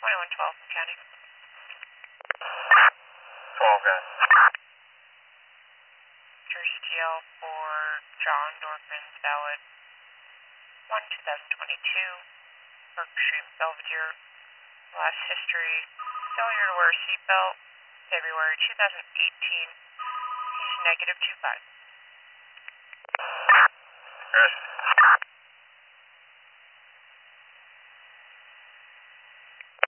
2112 County. 12 guys. Jersey TL for John Dorfman's valid 1/2022. Park Street, Belvedere. Last history, failure to wear a seatbelt, February 2018. He's -25. Good.